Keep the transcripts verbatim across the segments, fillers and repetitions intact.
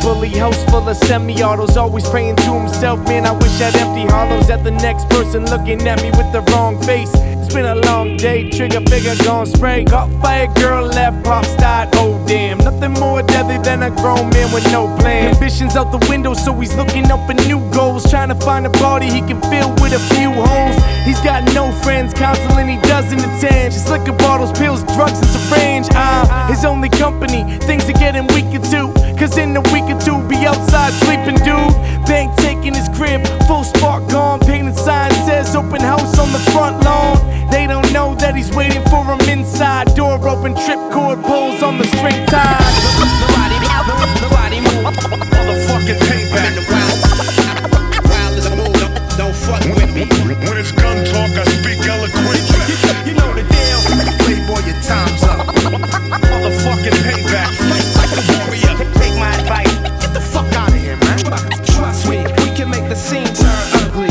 bully. House full of semi-autos, always praying to himself. Man, I wish I'd empty hollows at the next person looking at me with the wrong face. It's been a long day, trigger figure gon' spray. Got fired, girl left, pops died, oh damn. Nothing more deadly than a grown man with no plan. Ambitions out the window, so he's looking up for new goals. Trying to find a body he can fill with a few holes. He's got no friends, counseling he doesn't attend. Just liquor bottles, pills, drugs, and syringe. Ah, his only company, things are getting weaker too. Cause in a week or two, be outside sleeping, dude. Bank taking his crib, full spark gone. Painted sign says open house on the front lawn. They don't know that he's waiting for him inside. Door open, trip cord pulls on the string tied. Nobody, nobody move. Motherfucking payback. Wild as a move, don't, don't fuck with me. When it's gun talk, I speak eloquent. You know the deal. Playboy, your time's up. Motherfucking payback. Fight like a warrior. Take my advice. Get the fuck out of here, man. Trust me, we can make the scene turn ugly.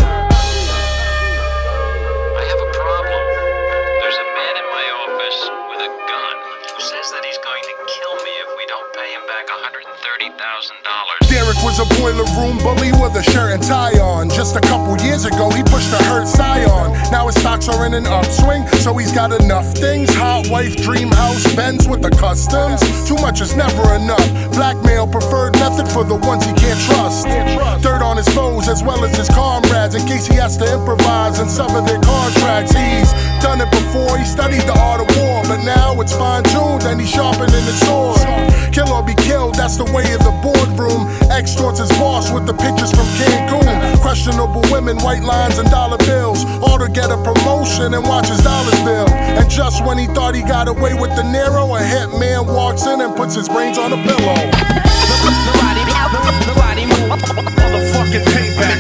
I have a problem. There's a man in my office with a gun who says that he's going to kill me if we don't pay him back one hundred thirty thousand dollars. Derek was a boiler room bully with a shirt and tie on. Just a couple years ago, he pushed a hurt Scion. Now his stocks are in an upswing, so he's got enough things. Hot wife, dream house, Benz with the customs. Too much is never enough. Blackmail, preferred method for the ones he can't trust. Dirt on his foes as well as his comrades, in case he has to improvise and sever their contracts. He's done it before, he studied the art of war, but now it's fine-tuned and he's sharpening his sword. Kill or be killed, that's the way of the boardroom. Extorts his boss with the pictures from Cancun. Questionable women, white lines and dollar bills. All to get a promotion and watch his dollars bill. And just when he thought he got away with the Nero, a hitman walks in and puts his brains on a pillow. Nobody, nobody move. Motherfucking payback.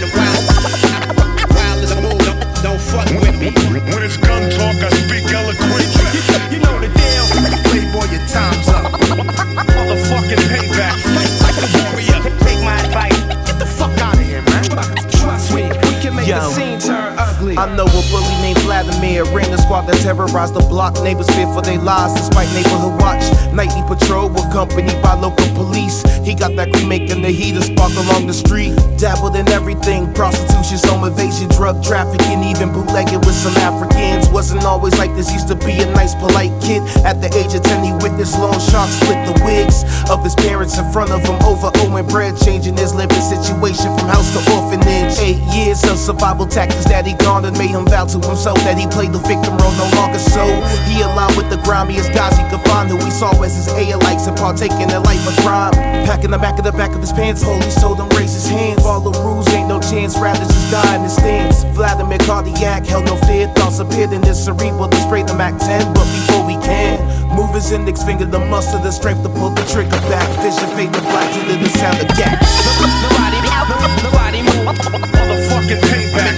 Wild as a move, don't, don't fuck with me. When it's gun talk, I speak eloquent. You know the deal. Playboy, your time's up. Motherfucking payback. Fight like a warrior. Take my advice. Get the fuck out of here, man. Trust me, we can make Yo. the scene turn ugly. I know a bully named Vladimir, ran the squad that terrorized the block. Neighbors fear for their lives despite neighborhood watch. Nightly patrol accompanied by local police. He got that cream making the heater spark along the street. Dabbled in everything, prostitution, home evasion, drug trafficking, even bootlegging with some Africans. Wasn't always like this, used to be a nice polite kid. At the age of ten he witnessed loan sharks split the wigs of his parents in front of him over owing bread, changing his living situation from house to orphanage. Eight years of survival tactics that he garnered made him vow to himself that he played the victim role no longer so. He aligned with the grimiest guys he could find, who he saw as his A-likes and partaking in life of crime. Packing the back of the back of his pants, police told him raise his hands. Follow rules, ain't no chance, rather just die in the stands. Vladimir cardiac, held no fear, thoughts appeared in his cerebral to spray the Mac ten. But before we can move his index finger, the muster, the strength to pull the trigger back. Vision fade to black due to the sound of gas. Nobody, nobody move. Motherfucking payback.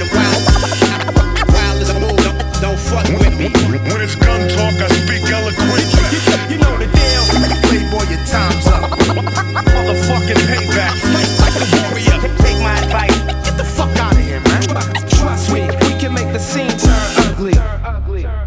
Wild as a move, don't, don't fuck with me. When it's gun talk, I speak eloquent. You know the deal. Playboy, your time's up. Motherfucking payback. Fight like a warrior. Take my advice. Get the fuck out of here, man. Trust me, we can make the scene turn ugly.